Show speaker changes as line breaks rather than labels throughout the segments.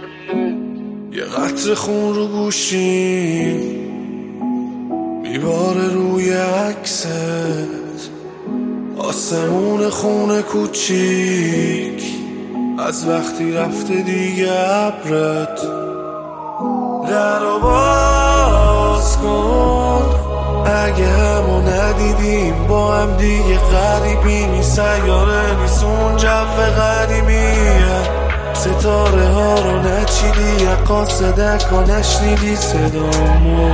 یه قطره خون رو گوشیم میباره روی عکست، آسمون خونه کوچیک از وقتی رفته دیگه ابرت. درو باز کن اگه همو ندیدیم با هم دیگه غریبیم، سیاره نیست اون جو قدیمیه، ستاره ها رو نچیدی یا قاصدک ها نشنیدی صدامو.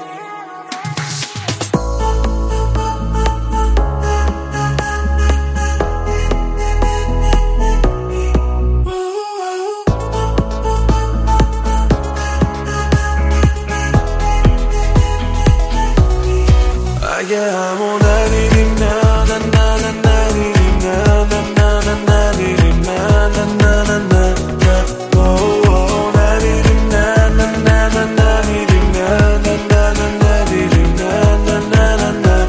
اگه همو ندیدیم نه نه نه نه ندیدیم نه نه نه نه ندیدیم نه نه نه نه نه نه ندیدیم نه نه نه نه ندیدیم نه نه نه نه ندیدیم نه نه نه نه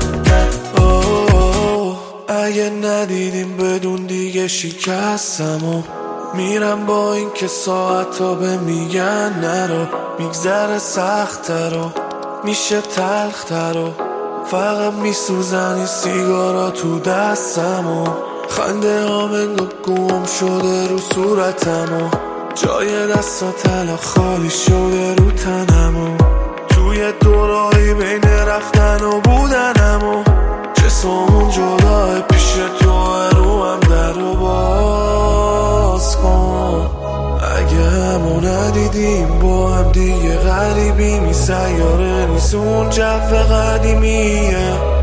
نه. اگه ندیدیم بدون دیگه شکستم و میرم با این که ساعتا به میگن نرو، میگذره سخت‌تر و میشه تلختر و فقط میسوزنی سیگارا تو دستم و خنده ها منگو گم شده رو صورتم و جای دستا طلا خالی شده رو تنم و توی دورایی بین رفتن و بودنم و جسممون جداه پیش تو رو هم در و باز کن. اگه همو ندیدیم با هم دیگه غریبیم، این سیاره نیست اون جو قدیمیه،